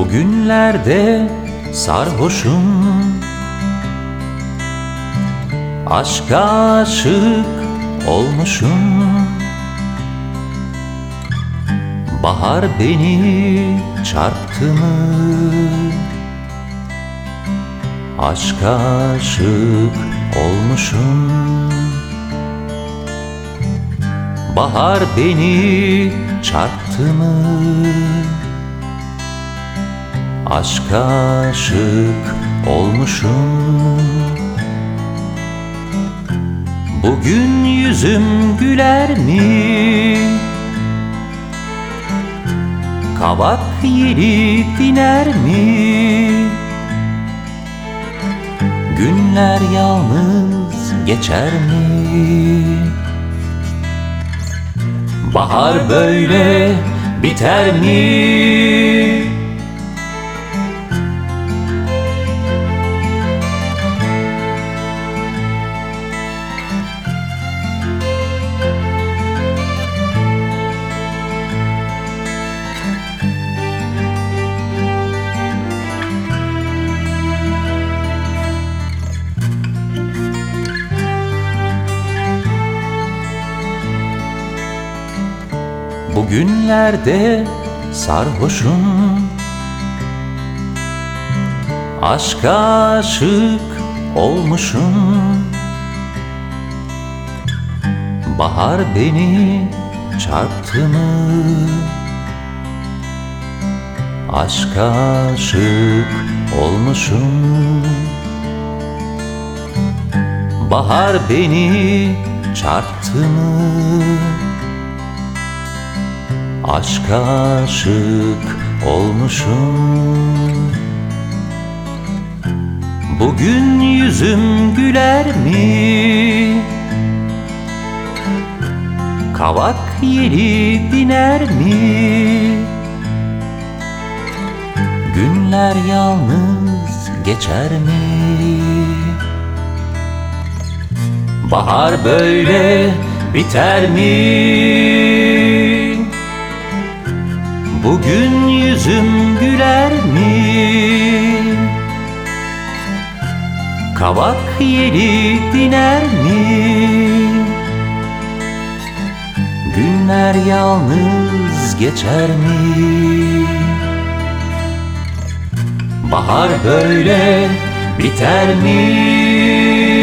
Bugünlerde sarhoşum, aşka aşık olmuşum. Bahar beni çarptı mı? Aşka aşık olmuşum. Bahar beni çarptı mı? Aşka aşık olmuşum. Bugün yüzüm güler mi? Kavak yeri diner mi? Günler yalnız geçer mi? Bahar böyle biter mi? Bugünlerde sarhoşum, aşka aşık olmuşum. Bahar beni çarptı mı? Aşka aşık olmuşum. Bahar beni çarptı mı? Aşka aşık olmuşum. Bugün yüzüm güler mi? Kavak yeri diner mi? Günler yalnız geçer mi? Bahar böyle biter mi? Bugün yüzüm güler mi? Kavak yeri diner mi? Günler yalnız geçer mi? Bahar böyle biter mi?